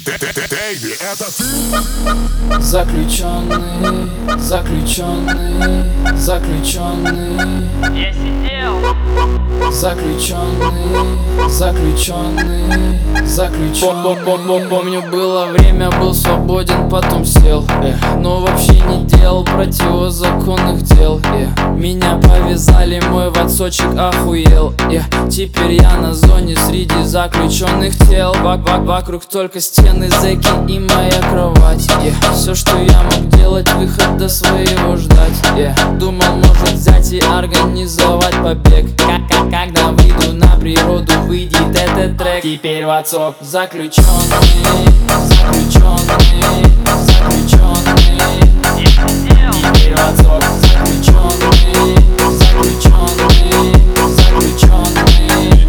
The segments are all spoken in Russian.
Дэйви, это ты? Заключенный, заключенный, заключенный. Я сидел. Заключенный, заключенный, заключенный. Помню, было время, был свободен, потом сел, но вообще не делал противозаконных дел, Меня повязали, мой ватсочек охуел, Теперь я на зоне среди заключенных тел. Вокруг только стены, зэки и моя кровать, Все, что я мог делать, выход до своего ждать, Думал, может взять и организовать побег. Когда выйду на природу, выйдет этот трек. Теперь ватсоп заключенный, заключенный, заключенный. Теперь ватсоп заключенный, заключенный, заключенный.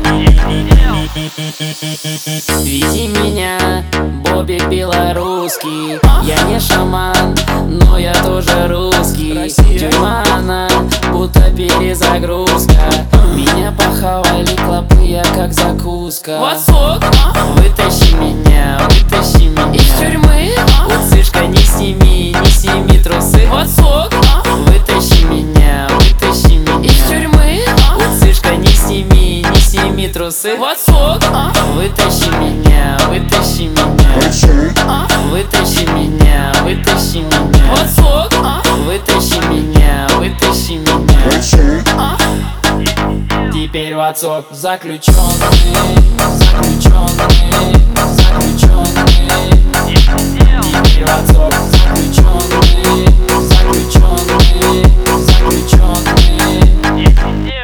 Види меня, Бобби белорусский. Я не шаман, но я тоже русский. Тюрьма она, будто перезагрузка. Меня похавали клопы, я как закуска. Вытащи меня из тюрьмы. Уцышка, не сними трусы. Вытащи меня из тюрьмы. Уцышка, не сними трусы. Вытащи меня, вытащи меня. Вытащи меня, вытащи меня. Вытащи меня, вытащи меня. Теперь ватсоп заключенный, заключенный, заключенный. Теперь ватсоп заключенный, заключенный, заключенный.